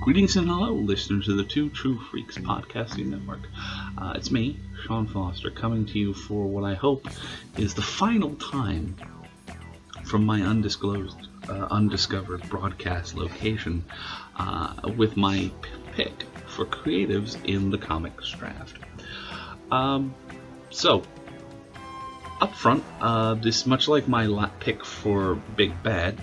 Greetings and hello, listeners of the Two True Freaks podcasting network. It's me, Sean Foster, coming to you for what I hope is the final time from my undiscovered broadcast location with my pick for creatives in the comics draft. So, up front, this much like my pick for Big Bad,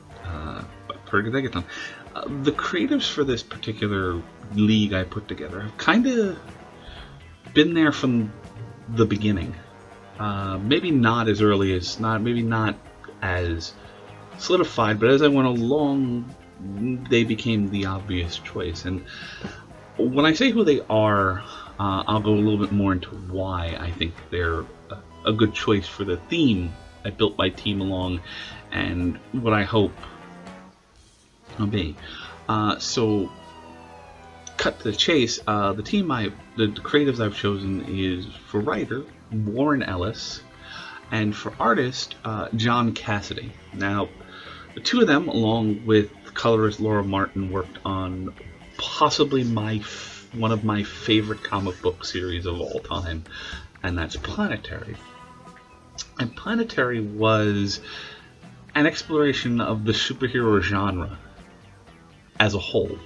the creatives for this particular league I put together have kind of been there from the beginning. Maybe not as early as maybe not as solidified, but as I went along, they became the obvious choice. And when I say who they are, I'll go a little bit more into why I think they're a good choice for the theme I built my team along, and what I hope will be. So, cut to the chase. The creatives I've chosen is for writer Warren Ellis, and for artist John Cassaday. Now, the two of them, along with colorist Laura Martin, worked on possibly one of my favorite comic book series of all time, and that's Planetary. And Planetary was an exploration of the superhero genre as a whole,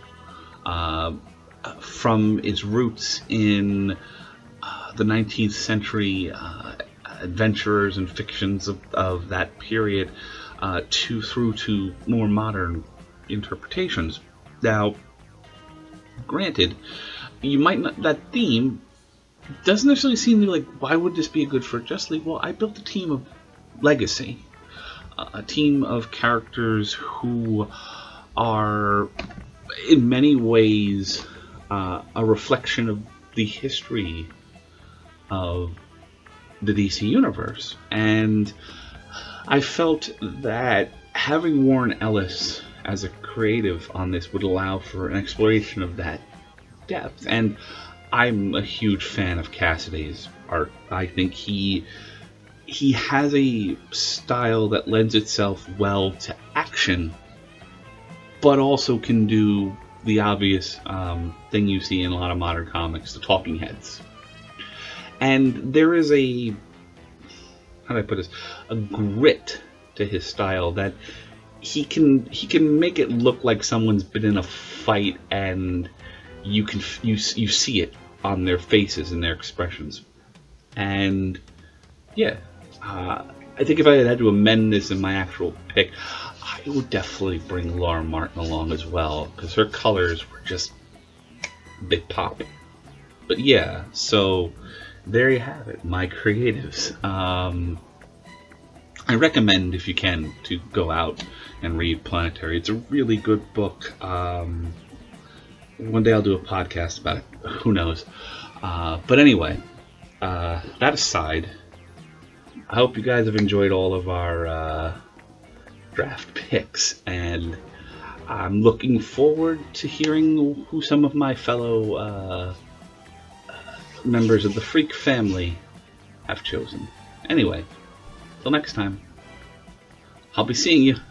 from its roots in the 19th century adventurers and fictions of that period through to more modern interpretations. Now, granted, you might not, that theme doesn't necessarily seem to be like, why would this be good for Justice League? Well, I built a team of legacy, a team of characters who are in many ways a reflection of the history of the DC Universe. And I felt that having Warren Ellis as a creative on this would allow for an exploration of that depth. And I'm a huge fan of Cassaday's art. I think he has a style that lends itself well to action, but also can do the obvious thing you see in a lot of modern comics, the talking heads. And there is a grit to his style that he can make it look like someone's been in a fight, and you see it on their faces and their expressions. And yeah, I think if I had to amend this in my actual pick, I would definitely bring Laura Martin along as well, because her colors were just big pop. But yeah, so there you have it, my creatives. I recommend, if you can, to go out and read Planetary. It's a really good book. One day I'll do a podcast about it. Who knows? But anyway, that aside, I hope you guys have enjoyed all of our draft picks, and I'm looking forward to hearing who some of my fellow members of the Freak family have chosen. Anyway, till next time, I'll be seeing you.